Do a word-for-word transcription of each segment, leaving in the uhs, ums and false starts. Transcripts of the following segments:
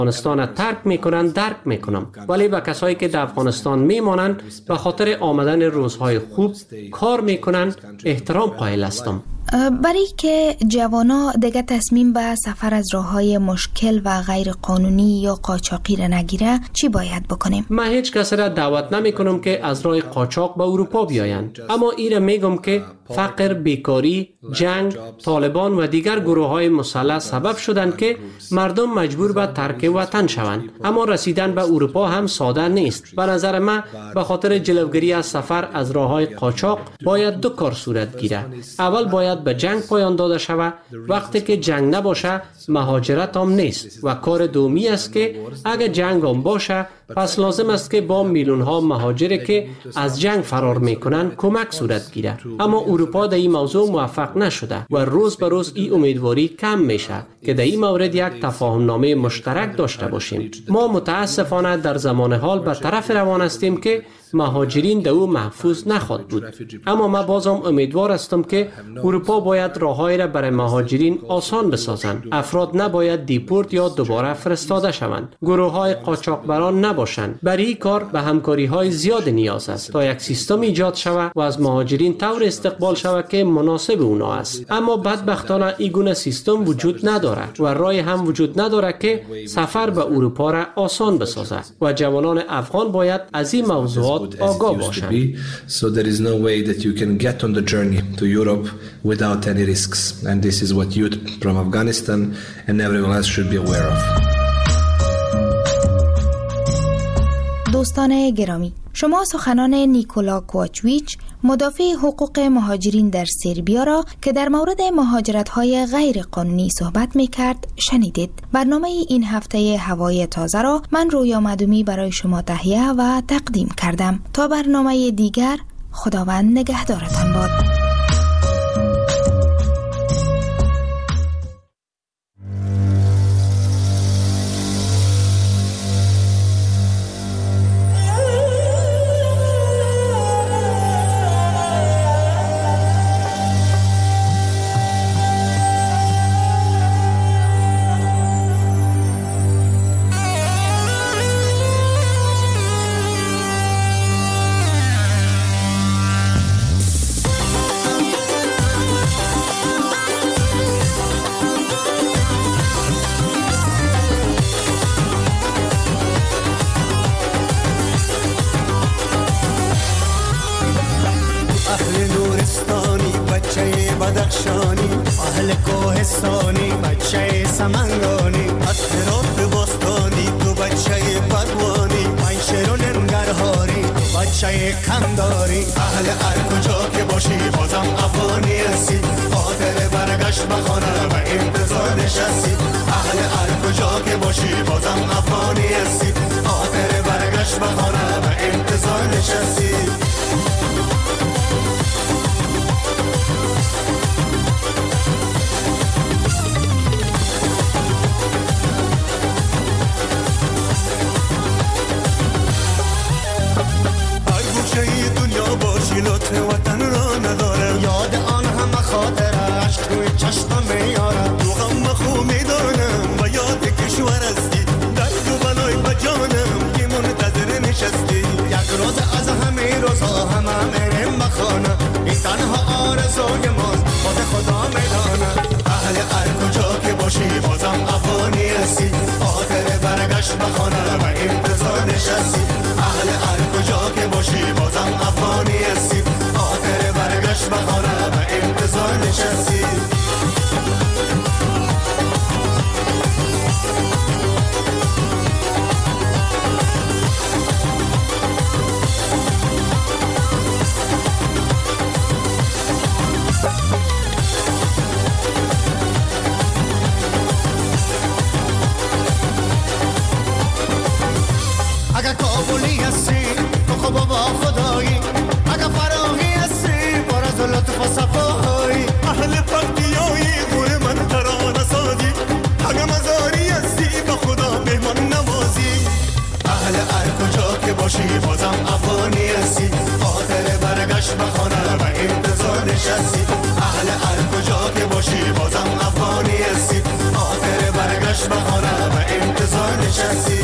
افغانستان ترک میکنند درک میکنم، ولی به کسایی که در افغانستان میمانند به خاطر آمدن روزهای خوب کار میکنند احترام قائل هستم. برای که جوانا دیگه تصمیم به سفر از راههای مشکل و غیر قانونی یا قاچاقی را نگیره چی باید بکنیم؟ من هیچ کس را دعوت نمی کنم که از راه قاچاق به اروپا بیایند، اما ایره میگم که فقر، بیکاری، جنگ، طالبان و دیگر گروه های مسلح سبب شدند که مردم مجبور به ترک وطن شوند. اما رسیدن به اروپا هم ساده نیست. به نظر من به خاطر جلوگیری از سفر از راه های قاچاق باید دو کار صورت گیره. اول باید به جنگ پایان داده شود. وقتی که جنگ نباشه مهاجرت هم نیست و کار دومی است که اگر جنگ هم باشه پس لازم است که با میلیون ها مهاجری که از جنگ فرار میکنن کمک صورت گیره. اما اروپا در این موضوع موفق نشده و روز به روز این امیدواری کم میشه که در این مورد یک تفاهم نامه مشترک داشته باشیم. ما متاسفانه در زمان حال به طرف روان هستیم که مهاجرین در او محفوظ نخواهد بود. اما من بازم امیدوار هستم که اروپا باید راههایی را برای مهاجرین آسان بسازند. افراد نباید دیپورت یا دوباره فرستاده شوند. گروه های قاچاقبران نباشند. برای این کار به همکاری های زیاد نیاز است تا یک سیستم ایجاد شود و از مهاجرین طور استقبال شود که مناسب اونا است. اما بدبختانه این گونه سیستم وجود نداره و راه هم وجود نداره که سفر به اروپا را آسان بسازه و جوانان افغان باید از این موضوعات آگاه باشند. So there is no way that you can get on the journey to Europe without any risks, and this is what youth from Afghanistan and everyone else should be aware of. دوستان گرامی، شما سخنان نیکولا کوچویچ مدافع حقوق مهاجرین در سربیا را که در مورد مهاجرت‌های غیر قانونی صحبت می‌کرد شنیدید. برنامه این هفته هوای تازه را من رویا مدومی برای شما تهیه و تقدیم کردم. تا برنامه دیگر، خداوند نگهدارتان باد. بدخشانی اهل کوهستانی بچه سمنگانی از هرات باستانی تو بچه بدوانی من شیرون ننگرهاری تو بچه کنداری اهل هر کجا که باشی بازم افغانی هستی خاطر برگشت بخانه و انتظار نشستی اهل هر کجا که باشی بازم افغانی هستی خاطر برگشت بخانه و انتظار نشستی لطف وطن را نداره یاد آن همه خاطر عشق توی چشمم میاره تو غم خو میدانم و یاد کشور هستی درد و بلای بجانم که منتظر نشستی یک روز از همه روزها همه میرم بخانه این تنها آرزوی ماست خود خدا میدانه اهل هر کجا که باشی بازم افغانی هستی خاطر برگشت بخانه و انتظار نشستی اهل هر کجا که باشی بازم افغانی هستی خاطر برگشت بخانه و انتظار نشستی نشستی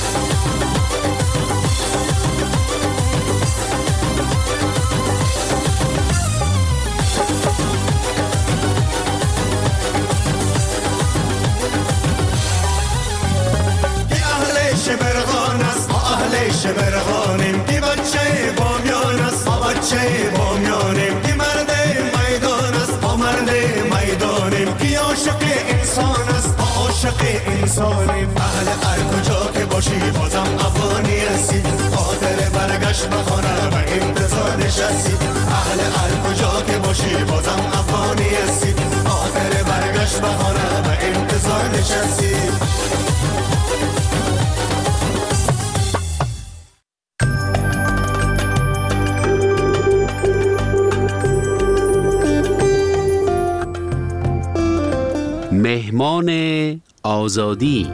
شبرغانیم کی بچه بامیان است ما بچه بامیانیم کی مرد میدان است ما مرد میدانیم کی عاشق انسان است ما عاشق انسانیم اهل هر کجا که باشی بازم افغانی هستی خاطر برگشت به خانه به انتظار نشستی اهل هر کجا که باشی بازم افغانی هستی خاطر برگشت به خانه به انتظار نشستی مهمان آزادی.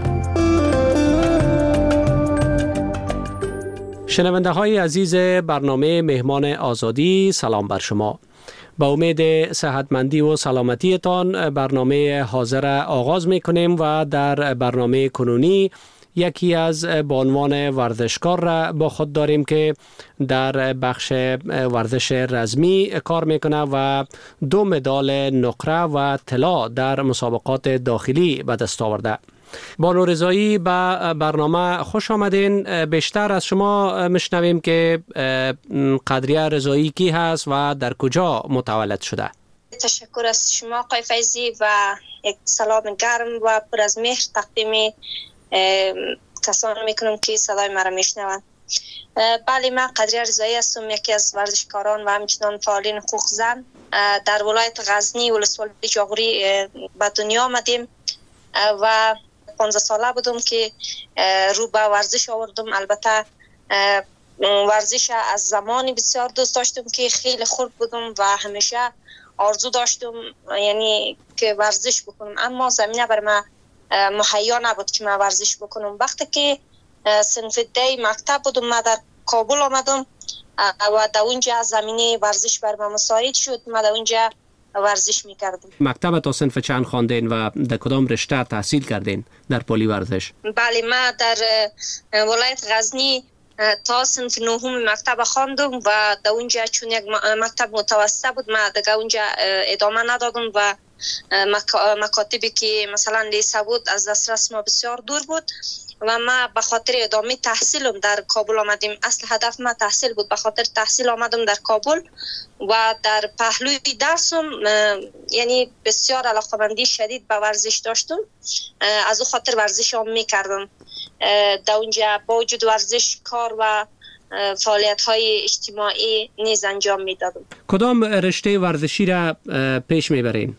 شنونده های عزیز برنامه مهمان آزادی، سلام بر شما. با امید صحتمندی و سلامتیتان برنامه حاضر آغاز می کنیم و در برنامه کنونی یکی از بانوان ورزشکار را با خود داریم که در بخش ورزش رزمی کار میکنه و دو مدال نقره و طلا در مسابقات داخلی به دست آورده. بانو رضایی، به برنامه خوش آمدین. بیشتر از شما میشنویم که قدریه رضایی کی هست و در کجا متولد شده؟ تشکر از شما آقای فیضی و یک سلام گرم و پر از مهر تقدیم کسانی میکنم که صدای مرا میشنوند. بله، من قدریه رضایی هستم، یکی از ورزشکاران و همچنان فعالین حقوق زن. در ولایت غزنی ولسوالی جاغوری به دنیا آمدیم و پانزده ساله بودم که رو به ورزش آوردم. البته ورزش از زمانی بسیار دوست داشتم که خیلی خرد بودم و همیشه آرزو داشتم یعنی که ورزش بکنم، اما زمینه بر من مهیا نبود که من ورزش بکنم. وقتی که صنف دی مکتب بودم من در کابل آمدم و در اونجا زمینه ورزش بر من مساعد شد. من در اونجا ورزش میکردم. مکتب تا صنف چند خواندین و در کدام رشته تحصیل کردین در پلی ورزش؟ بله، من در ولایت غزنی تا صنف نهم مکتب خواندم و در اونجا چون یک مکتب متوسط بود من دیگه اونجا ادامه ندادم و مکاتبی که مثلا لیسه بود از دسترس ما بسیار دور بود و ما به خاطر ادامه تحصیلم در کابل آمدیم. اصل هدف ما تحصیل بود، به خاطر تحصیل آمدم در کابل و در پهلوی درسم یعنی بسیار علاقه‌مندی شدید به ورزش داشتم، از او خاطر ورزش هم میکردم. در اونجا با وجود ورزش کار و فعالیت های اجتماعی نیز انجام میدادم. کدام رشته ورزشی را پیش میبرین؟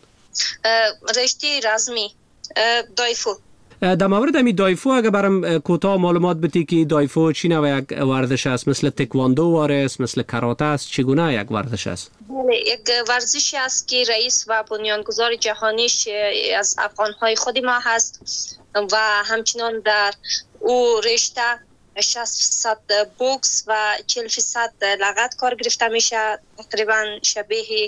رشته رزمی دایفو. در مورد امی دایفو اگر برام کوتاه معلومات بدی که دایفو چی نوع یک ورزش است؟ مثل تکواندو است، مثل کاراته است، چگونه یک ورزش است؟ بله، یک ورزشی است که رئیس و بنیانگذار جهانیش از افغانهای خود ما هست و همچنان در او رشته شصت درصد بوکس و چهل درصد لغت کار گرفته میشه، تقریبا شبیه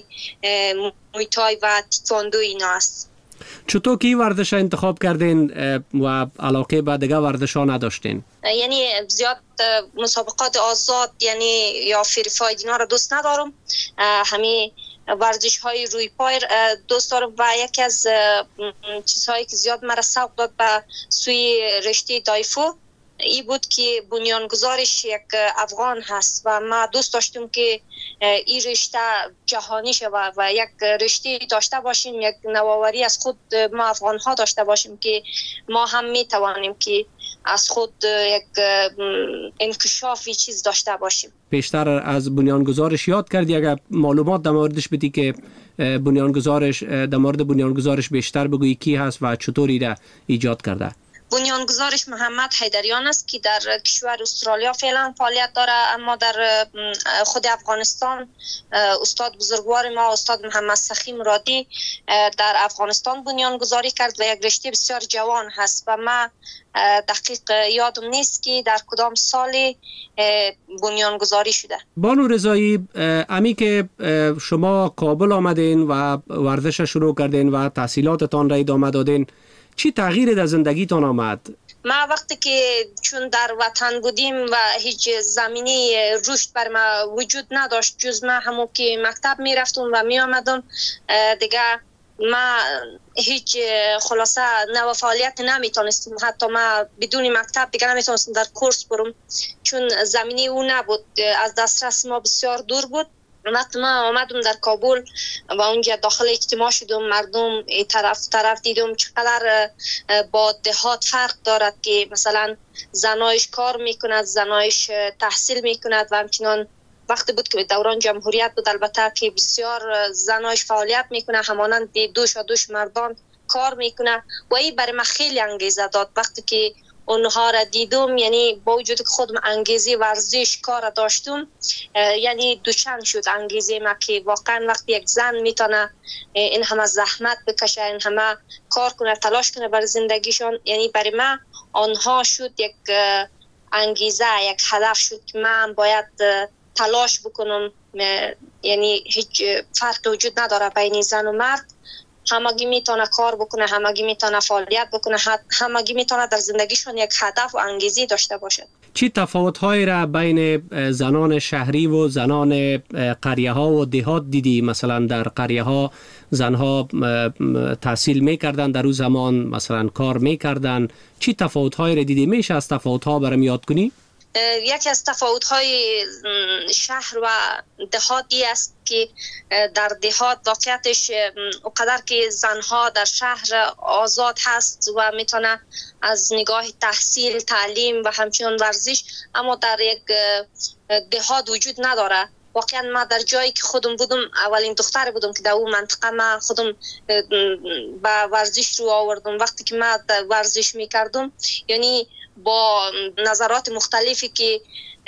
موی تای و تکواندو اینا است. چطور که ورزش انتخاب کردین و علاقه به دیگه ورزش ها نداشتین؟ یعنی زیاد مسابقات آزاد یعنی یا فری فاید اینا رو دوست ندارم، همین ورزش های روی پای دوست دارم و یکی از چیزهایی که زیاد مرا سوق داد به سوی رشته دایفو ای بود که بنیانگذارش یک افغان هست و ما دوست داشتیم که این رشته جهانی شود و یک رشته داشته باشیم، یک نوآوری از خود ما افغان ها داشته باشیم که ما هم می توانیم که از خود یک انکشافی چیز داشته باشیم. بیشتر از بنیانگذارش یاد کردی، اگر معلومات در موردش بدی که بنیانگذارش در مورد بنیانگذارش بیشتر بگویی کی هست و چطوری را ایجاد کرده؟ بنیانگذارش محمد حیدریان است که در کشور استرالیا فعلا فعالیت داره، اما در خود افغانستان استاد بزرگوار ما استاد محمد سخی مرادی در افغانستان بنیانگذاری کرد و یک رشته بسیار جوان هست و ما دقیق یادم نیست که در کدام سالی بنیانگذاری شده. بانو رضایی، امی که شما کابل آمدین و ورزش شروع کردین و تحصیلاتتان را ادامه دادین، چی تغییری در زندگیتان آمد؟ ما وقتی که چون در وطن بودیم و هیچ زمینه رشد بر ما وجود نداشت جز ما همون که مکتب می رفتم و می آمدم دیگه ما هیچ خلاصه نو فعالیت نمیتونستم. حتی ما بدون مکتب دیگه نمیتونستم در کورس برم چون زمینه او نبود، از دسترس ما بسیار دور بود. وقتی ما آمدم در کابل و اونجا داخل اجتماع شدم، مردم طرف طرف دیدم چقدر با دهات فرق دارد که مثلا زنایش کار میکند، زنایش تحصیل میکند و همچنان وقتی بود که دوران جمهوریت بود البته که بسیار زنایش فعالیت میکنه همانند دوش و دوش مردان کار میکنه و این برای من خیلی انگیزه داد. وقتی که اونها را دیدم یعنی با وجود که خودم انگیزه ورزش کار داشتم یعنی دوچند شد انگیزه ما که واقعا وقتی یک زن میتونه این همه زحمت بکشه، این همه کار کنه، تلاش کنه برای زندگیشان، یعنی برای من آنها شد یک انگیزه، یک هدف شد که من باید تلاش بکنم. یعنی هیچ فرق وجود نداره بین زن و مرد، همگی میتونه کار بکنه، همگی میتونه فعالیت بکنه، همگی میتونه در زندگیشون یک هدف و انگیزه داشته باشه. چی تفاوت‌هایی را بین زنان شهری و زنان قریه ها و دهات دیدی؟ مثلا در قریه ها زنها تحصیل میکردن، در اون زمان مثلا کار میکردن. چی تفاوت‌هایی را دیدی؟ میشه از تفاوت‌ها برام یاد کنی؟ یکی از تفاوت‌های شهر و دهاتی است که در دهات واقعیتش اونقدر که زنها در شهر آزاد هست و میتونه از نگاه تحصیل، تعلیم و همچنین ورزش، اما در یک دهات وجود نداره. واقعا ما در جایی که خودم بودم اولین دختر بودم که در اون منطقه ما خودم با ورزش رو آوردم. وقتی که ما ورزش میکردم یعنی با نظرات مختلفی که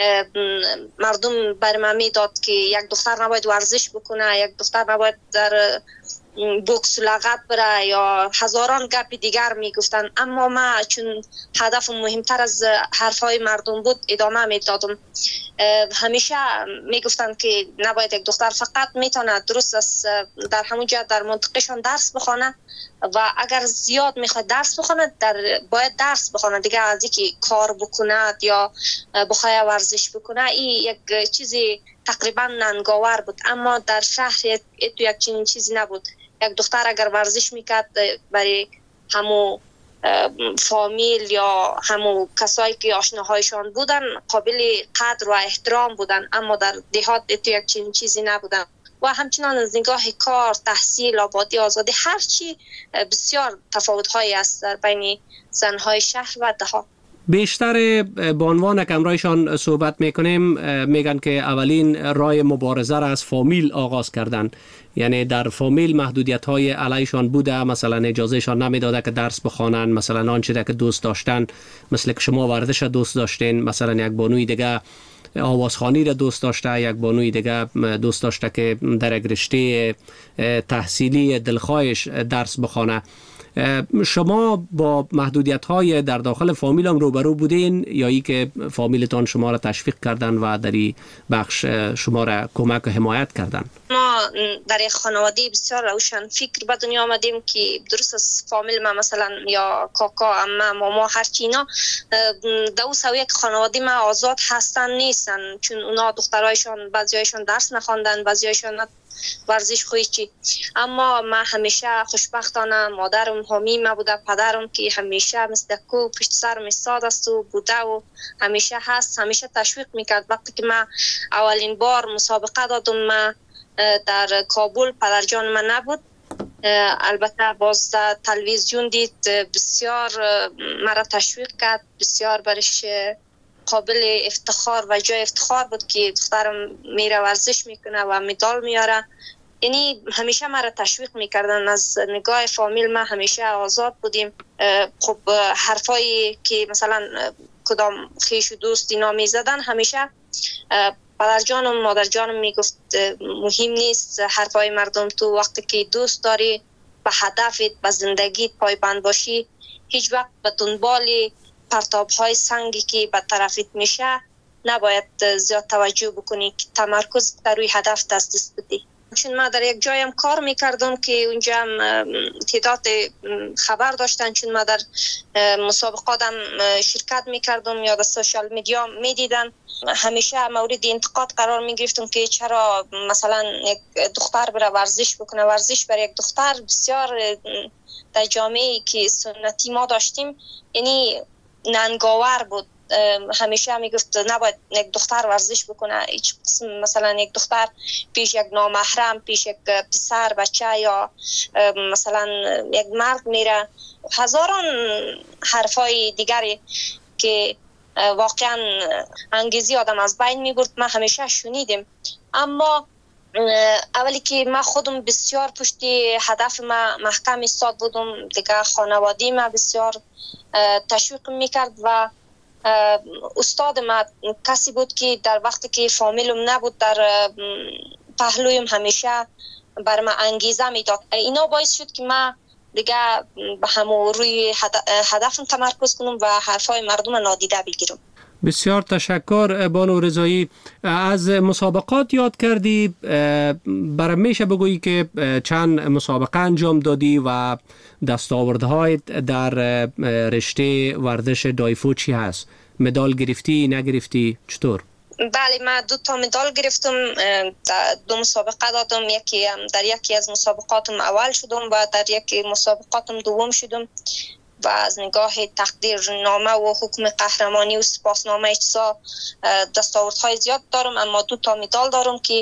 مردم بر من میداد که یک دختر نباید ورزش بکنه، یک دختر نباید در بوکس لغت بره یا هزاران گپ دیگر میگفتن، اما ما چون هدف مهمتر از حرفای مردم بود ادامه میدادم. همیشه میگفتن که نباید یک دختر فقط میتونه درست است در همونجا در منطقهشون درس بخونه و اگر زیاد میخواد درس بخونه در باید درس بخونه دیگه، از اینکه کار بکنه یا بخواد ورزش بکنه این یک چیزی تقریبا ننگاور بود. اما در شهر تو یک چنین چیزی نبود. یک دختر اگر ورزش میکرد برای همو فامیل یا همو کسایی که آشناهایشان بودن قابل قدر و احترام بودن، اما در دهات تو یک چنین چیزی نبودن. و همچنان از نگاه کار، تحصیل، آبادی، آزادی، هر چی بسیار تفاوت‌هایی است در بین زنهای شهر و دهات. بیشتر به عنوان که امرایشان صحبت میکنیم میگن که اولین راه مبارزه را از فامیل آغاز کردن، یعنی در فامیل محدودیت های علیشان بوده، مثلا اجازهشان نمیداده که درس بخوانن، مثلا آنچه که دوست داشتن مثل که شما ورزش دوست داشتین، مثلا یک بانوی دیگه آوازخوانی را دوست داشته، یک بانوی دیگه دوست داشته که در یک رشته تحصیلی دلخواهش درس بخوانه. شما با محدودیت های در داخل فامیل هم روبرو بودین یا ای که فامیلتان شما را تشویق کردن و در این بخش شما را کمک و حمایت کردن؟ ما در یک خانواده بسیار روشن فکر به دنیا آمدیم که درست از فامیل ما مثلا یا کاکا، عمه، ماما، هرچی اینا دو سو یک خانواده ما آزاد هستن نیستن، چون اونا دخترایشان بعضیایشان درس نخواندن، بعضیایشان ورزش خوی چی. اما ما همیشه خوشبختانه مادرم حامی ما بوده، پدرم که همیشه مثل کو پشت سرم ایستاد است و بوده و همیشه هست، همیشه تشویق میکرد. وقتی که ما اولین بار مسابقه دادم ما در کابل، پدرجان من نبود، البته باز در تلویزیون دید، بسیار مرا تشویق کرد، بسیار برش قابل افتخار و جای افتخار بود که دخترم میره ورزش میکنه و مدال میاره. یعنی همیشه مرا تشویق میکردن. از نگاه فامیل ما همیشه آزاد بودیم. خب حرفایی که مثلا کدام خیش و دوست اینا میزدن همیشه پدر جانم مادر جانم میگفت مهم نیست حرفای مردم، تو وقتی که دوست داری به هدفت به زندگیت پایبند باشی هیچ وقت به دنبال پرتاب های سنگی که به طرفت میشه نباید زیاد توجه بکنی که تمرکز در روی هدف دست بدی. چون ما در یک جایم کار میکردم که اونجا هم تعداد خبر داشتن، چون ما در مسابقاتم شرکت میکردم یا در سوشال میدیا میدیدن، همیشه مورد انتقاد قرار میگرفتم که چرا مثلا یک دختر بره ورزش بکنه. ورزش برای یک دختر بسیار در جامعه که سنتی ما داشتیم یعنی ننگاور بود. همیشه هم میگفت نباید یک دختر ورزش بکنه، هیچ مثلا یک دختر پیش یک نامحرم، پیش یک پسر بچه یا مثلا یک مرد میره، هزاران حرفای دیگری که واقعا انگیزی آدم از بین میبرد ما همیشه شنیدیم. اما اولی که ما خودم بسیار پشتی هدف ما محکم ایستاد بودم، دیگه خانوادی ما بسیار تشویق میکرد و استاد ما کسی بود که در وقتی که فامیلم نبود در پهلویم همیشه بر ما انگیزه میداد. اینا باعث شد که ما دیگه به همون روی هدفم تمرکز کنم و حرفای مردم نادیده بگیرم. بسیار تشکر بانو رضایی. از مسابقات یاد کردی، برای میشه بگویی که چند مسابقه انجام دادی و دستاوردهای در رشته ورزش دایفو چی هست؟ مدال گرفتی نگرفتی چطور؟ بله، من دو تا مدال گرفتم، دو مسابقه دادم، یکی در یکی از مسابقاتم اول شدم و در یکی مسابقاتم دوم شدم و از نگاه تقدیرنامه و حکم قهرمانی و سپاسنامه اجزا دستاوردهای زیاد دارم. اما دو تا مدال دارم که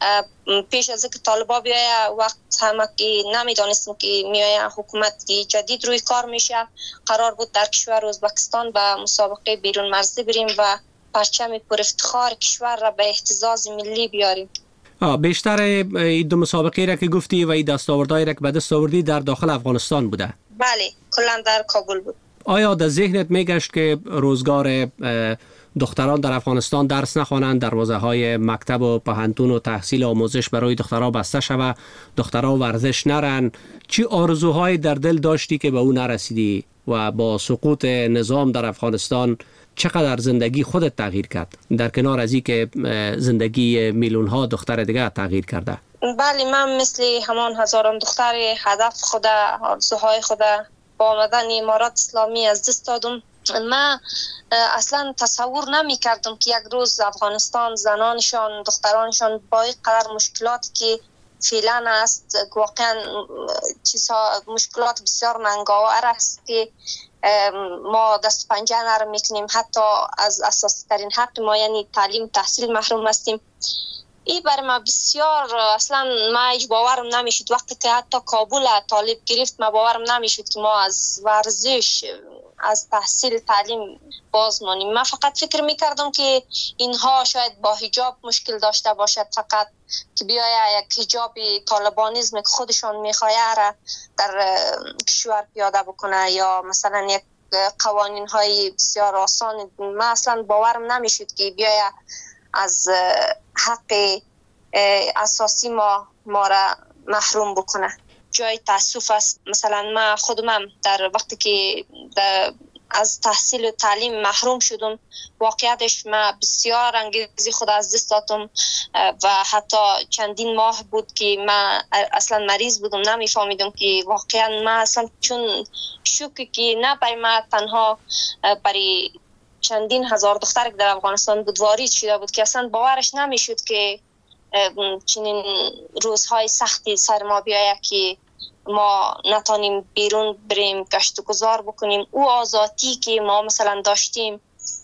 پیش از اینکه طالبا بیایه وقت همه که نمیدانستم که میایه حکومت جدید روی کار میشه، قرار بود در کشور ازبکستان به مسابقه بیرون مرزی بریم و پرچم پر افتخار کشور را به اهتزاز ملی بیاریم. بیشتر این دو مسابقه را که گفتی و این دستاوردهای را که به دست آوردی در داخل افغانستان بوده؟ بله، کلا در کابل بود. آیا در ذهنت میگشت که روزگار دختران در افغانستان درس نخوانند، دروازه های مکتب و پهنتون و تحصیل آموزش برای دخترها بسته شود، دخترها ورزش نرن؟ چی آرزوهایی در دل داشتی که به اون نرسیدی و با سقوط نظام در افغانستان چقدر زندگی خودت تغییر کرد، در کنار از این که زندگی میلیون ها دختر دیگه تغییر کرده؟ بله، من مثل همان هزاران دختر هدف خود، آرزوهای خود با آمدن امارات اسلامی از دست دادم. من اصلا تصور نمی کردم که یک روز افغانستان زنانشان، دخترانشان با این قدر مشکلات که فعلا است، واقعا چیزها مشکلات بسیار ننگاور است که ما دست پنجه نرم میکنیم، حتی از اساسی ترین حق ما یعنی تعلیم تحصیل محروم هستیم. این برای ما بسیار اصلا ما هیچ باورم نمیشد. وقتی که حتی کابل طالب گرفت ما باورم نمیشد که ما از ورزش، از تحصیل تعلیم باز مانیم. من فقط فکر میکردم که اینها شاید با حجاب مشکل داشته باشد، فقط که بیاید یک حجاب طالبانیزم که خودشان میخواه را در کشور پیاده بکنه یا مثلا یک قوانین های بسیار آسان. من اصلا باورم نمیشد که بیاید از حق اساسی ما ما را محروم بکنه. جای تاسف است. مثلا من خودم در وقتی که در از تحصیل و تعلیم محروم شدم، واقعیتش من بسیار انگیزی خود از دست دادم و حتی چندین ماه بود که من اصلا مریض بودم، نمیفهمیدم که واقعا من اصلا چون شوکی که نه برای من تنها، برای چندین هزار دختر که در افغانستان بود وارد شده بود که اصلا باورش نمیشد که چنین روزهای سختی سر ما بیاید که ما نتانیم بیرون بریم گشت و گذار بکنیم. او آزادی که ما مثلا داشتیم،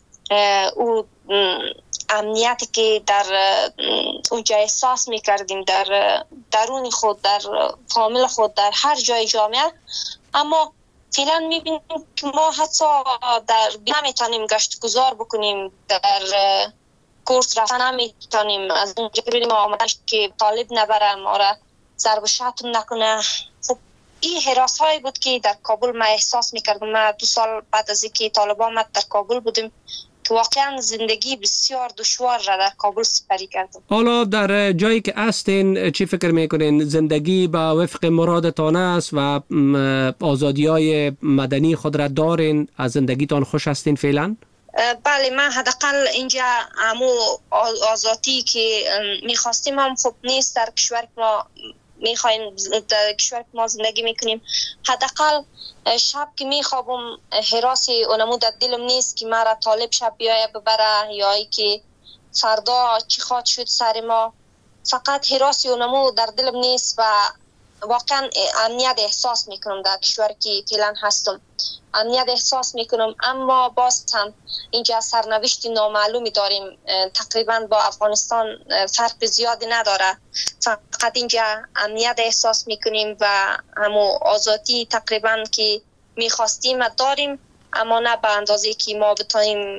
او امنیتی که در اونجا احساس میکردیم در درون خود، در فامیل خود، در هر جای جامعه، اما فعلا میبینیم که ما حتی در نمیتونیم گشت گذار بکنیم، در کورس رفتن نمیتونیم، از اونجا بریم آمدنش که طالب نبره ما را ضرب و شتم نکنه. خب این حراس هایی بود که در کابل ما احساس میکردم. ما دو سال بعد از اینکه طالبان آمد در کابل بودیم که واقعا زندگی بسیار دشوار را در کابل سپری کردم. حالا در جایی که هستین چی فکر میکنین؟ زندگی به وفق مرادتان است و آزادی های مدنی خود را دارین؟ از زندگیتان خوش هستین فعلا؟ بله، من حداقل اینجا همو آزادی که میخواستیم هم خوب نیست در کشور ما میخوایم در کشور ما زندگی میکنیم. حداقل شب که میخوابم حراسی اونمو در دلم نیست که مرا طالب شب بیایه ببره یا ای که فردا چی خواد شد سر ما. فقط حراسی اونمو در دلم نیست و واقعا امنیت احساس میکنم در کشور که فعلا هستم. امنیت احساس میکنم، اما باز هم اینجا سرنوشت نامعلومی داریم. تقریبا با افغانستان فرق زیادی نداره، فقط اینجا امنیت احساس میکنیم و همو آزادی تقریبا که میخواستیم داریم، اما نه به اندازه که ما بتونیم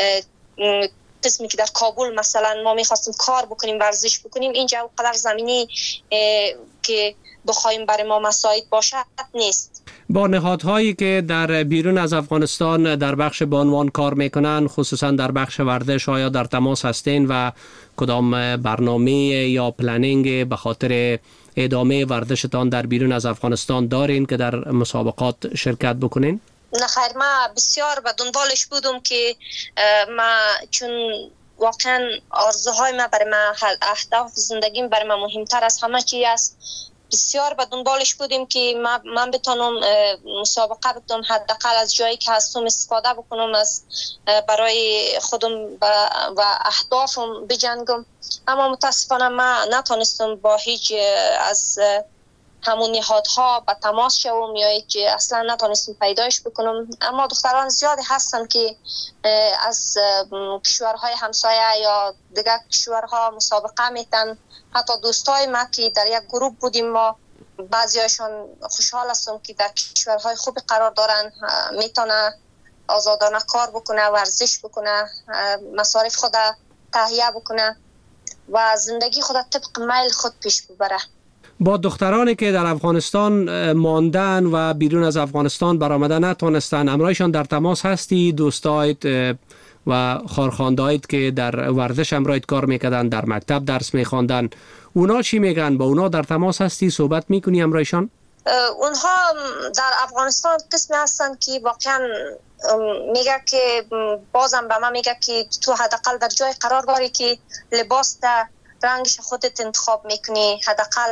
قسمی که در کابل مثلا ما میخواستیم کار بکنیم، ورزش بکنیم، اینجا اونقدر زمینی که بخوایم برای ما مساعد باشد نیست. با نهادهایی که در بیرون از افغانستان در بخش بانوان کار میکنن، خصوصا در بخش ورزش، آیا در تماس هستین و کدام برنامه یا پلنینگ به خاطر ادامه ورزشتان در بیرون از افغانستان دارین که در مسابقات شرکت بکنین؟ نه خیر، ما بسیار به دنبالش بودم که ما چون واقعا آرزوهای ما برای ما، اهداف زندگیم برای ما مهمتر از همه چی است. بسیار به دنبالش بودیم که من بتونم مسابقه بتونم حداقل از جایی که هستم استفاده بکنم، از برای خودم و اهدافم بجنگم. اما متاسفانه من نتونستم با هیچ از همون نهادها به تماس شوم یا هیچ اصلا نتونستم پیدایش بکنم. اما دختران زیادی هستن که از کشورهای همسایه یا دیگر کشورها مسابقه میتن. حتی دوستای ما که در یک گروه بودیم، ما بعضیاشون خوشحال هستم که در کشورهای خوبی قرار دارن، میتونه آزادانه کار بکنه، ورزش بکنه، مصارف خود تهیه بکنه و زندگی خود طبق میل خود پیش ببره. با دخترانی که در افغانستان ماندن و بیرون از افغانستان برآمده نتونستن، امرایشان در تماس هستی؟ دوستایت و خارخواندایت که در ورزش امرایت کار میکردن، در مکتب درس میخواندن، اونا چی میگن؟ با اونا در تماس هستی؟ صحبت میکنی امرایشان؟ اونها در افغانستان قسمی هستن که واقعا میگه که بازم به من میگه که تو حداقل در جای قرار داری که لباس در رنگش خودت انتخاب میکنی، حداقل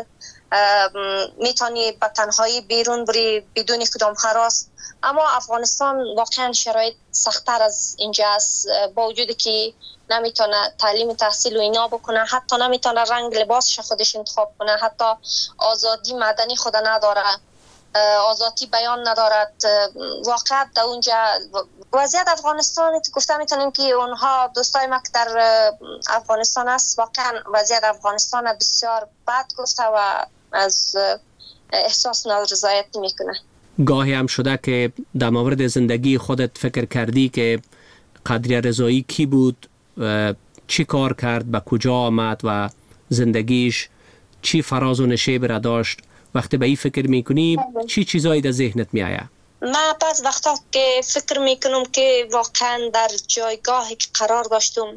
میتونی به تنهایی بیرون بری بدون کدام هراس. اما افغانستان واقعا شرایط سخت‌تر از اینجا است، با وجودی که نمیتونه تعلیم تحصیل و اینا بکنه، حتی نمیتونه رنگ لباسش خودش انتخاب کنه، حتی آزادی مدنی خود نداره، آزادی بیان ندارد. واقعا در اونجا وضعیت افغانستان گفته میتونیم که اونها دوستای ما که در افغانستان است، واقعا وضعیت افغانستان بسیار بد گفته و از احساس نارضایتی میکنه. گاهی هم شده که در مورد زندگی خودت فکر کردی که قدری رضایی کی بود، چی کار کرد، به کجا آمد و زندگیش چی فراز و نشیب را داشت؟ وقتی به این فکر میکنی چی چیزایی در ذهنت میآید؟ من بعض وقتا که فکر میکنم که واقعا در جایگاهی که قرار داشتم،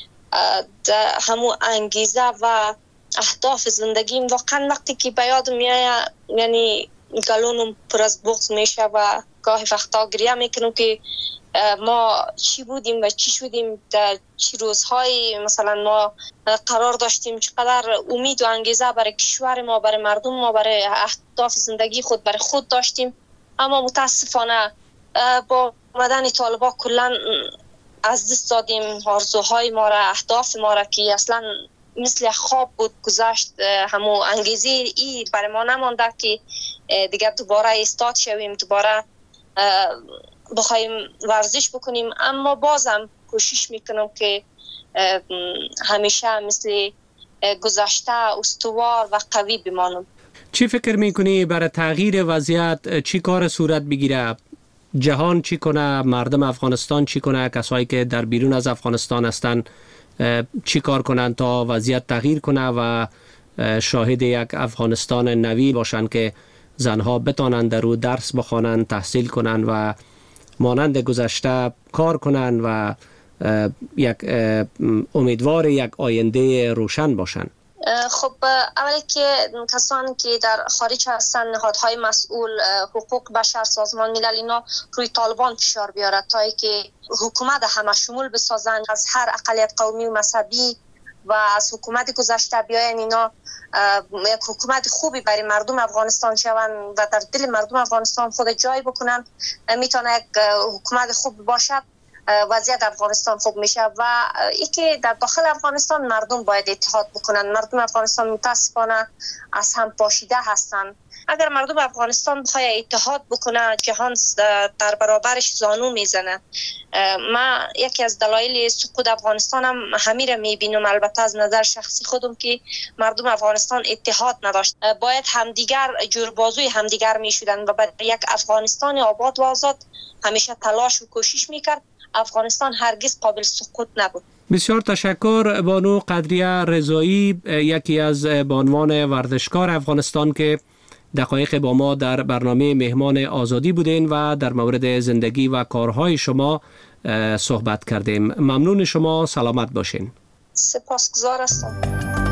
همون انگیزه و اهداف زندگیم، واقعا وقتی که به یادم میآید یعنی گلونم پر از بغض میشه و گاهی وقتا گریه میکنم که ما چی بودیم و چی شدیم، در چی روزهایی مثلا ما قرار داشتیم، چقدر امید و انگیزه برای کشور ما، برای مردم ما، برای اهداف زندگی خود برای خود داشتیم. اما متاسفانه با آمدن طالبان کلا از دست دادیم آرزوهای ما را، اهداف ما را که اصلا مثل خواب بود گذشت. همو انگیزه ای برای ما نمانده که دیگر دوباره استاد شویم، دوباره بخوایم ورزش بکنیم. اما بازم کوشش میکنم که همیشه مثل گذشته استوار و قوی بمانم. چی فکر میکنی برای تغییر وضعیت چی کار صورت بگیره؟ جهان چی کنه؟ مردم افغانستان چی کنه؟ کسایی که در بیرون از افغانستان هستن چی کار کنن تا وضعیت تغییر کنه و شاهد یک افغانستان نوی باشن که زنها بتانن در او درس بخوانن، تحصیل کنن و مانند گذشته کار کنن و یک امیدوار یک آینده روشن باشن؟ خب اولی که کسانی که در خارج هستن، نهادهای مسئول حقوق بشر، سازمان ملل، اینا روی طالبان فشار بیاره تا اینکه حکومت همه شمول بسازن، از هر اقلیت قومی و مذهبی و از حکومت گذشته بیاین اینا یک حکومت خوبی برای مردم افغانستان شوند و در دل مردم افغانستان خود جای بکنن، میتونه یک حکومت خوب باشد، وضعیت افغانستان خوب میشه. و ای که در داخل افغانستان مردم باید اتحاد بکنن. مردم افغانستان متاسفانه از هم پاشیده هستن. اگر مردم افغانستان بخواد اتحاد بکنه، جهان در برابرش زانو میزنه. ما یکی از دلایل سقوط افغانستان هم همین را میبینم، البته از نظر شخصی خودم، که مردم افغانستان اتحاد نداشت. باید همدیگر جوربازوی همدیگر میشدن و برای یک افغانستان آباد و آزاد همیشه تلاش و کوشش میکرد. افغانستان هرگز قابل سقوط نبود. بسیار تشکر بانو قدریه رضایی، یکی از بانوان ورزشکار افغانستان که دقایق با ما در برنامه مهمان آزادی بودین و در مورد زندگی و کارهای شما صحبت کردیم. ممنون شما، سلامت باشین. سپاسگزار هستم.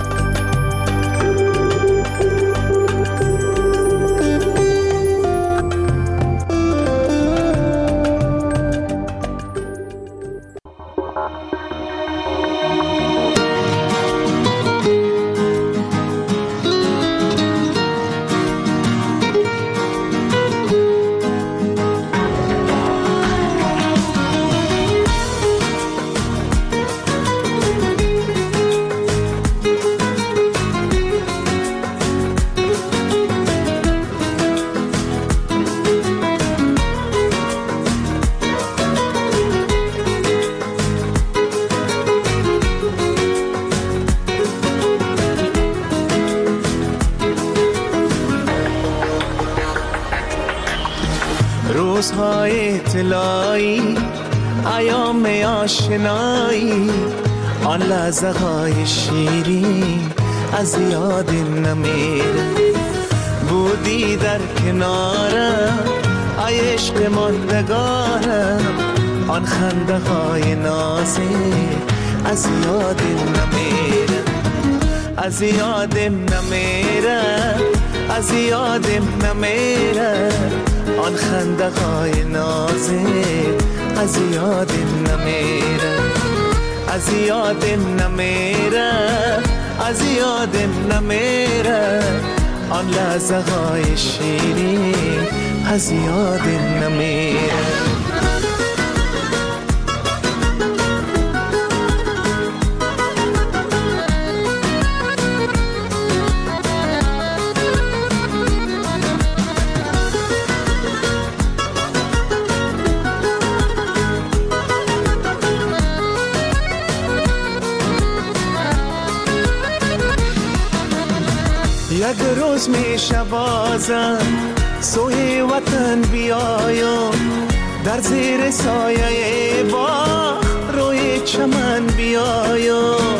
روزهای طلایی، ایام آشنایی، آن لحظه های شیرین از یاد نمیره. بودی در کنارم ای عشق ماندگارم، آن خنده های نازک از یاد نمیره. از یادم نمیره، از یادم نمیره، آن خنده های نازک از یادم نمیره. از یادم نمیره، از یادم نمیره، آن لحظه های شیرین از یادم نمیره. یک روز میشه بازم سوی وطن بیایم، در زیر سایه باغ روی چمن بیایم.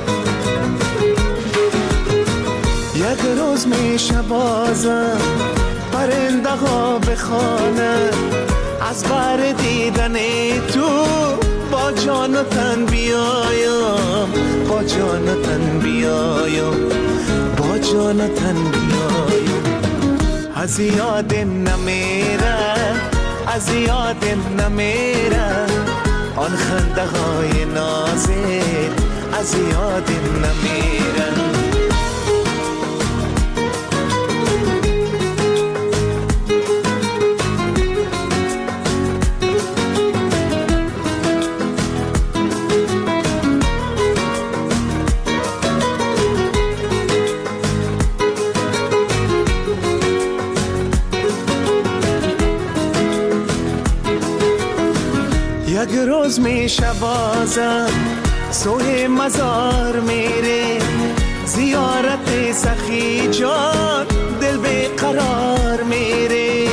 یک روز میشه بازم پرنده ها بخوانند، از بر دیدن تو با جان و تن بیایم، با جان و تن بیایم، با جان و تن بیایم. از یادم نمیره، از یادم نمیره، آن خنده های نازک از یادم نمیره. یک روز میشه بازم سوی مزار میره، زیارت سخی جان دل به قرار میره.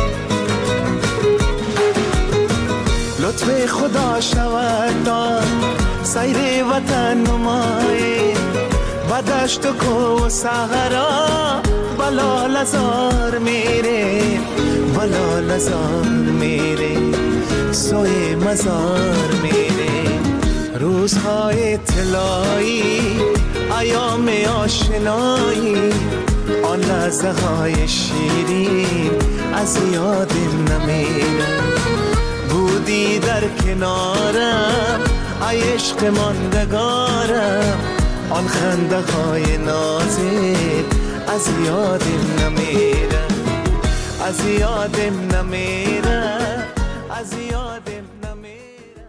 لطف خدا شود دار سیر وطن نمای، و دشت و کو و صحرا بلا لزار میره، بلا لزار میره، سوی مزار میره. روز روزهای طلایی، ایام آشنایی، آن لحظه های شیرین از یادم نمیره. بودی در کنارم ای عشق ماندگارم، آن خنده های نازت از یادم نمیره، از یادم نمیره، از یادم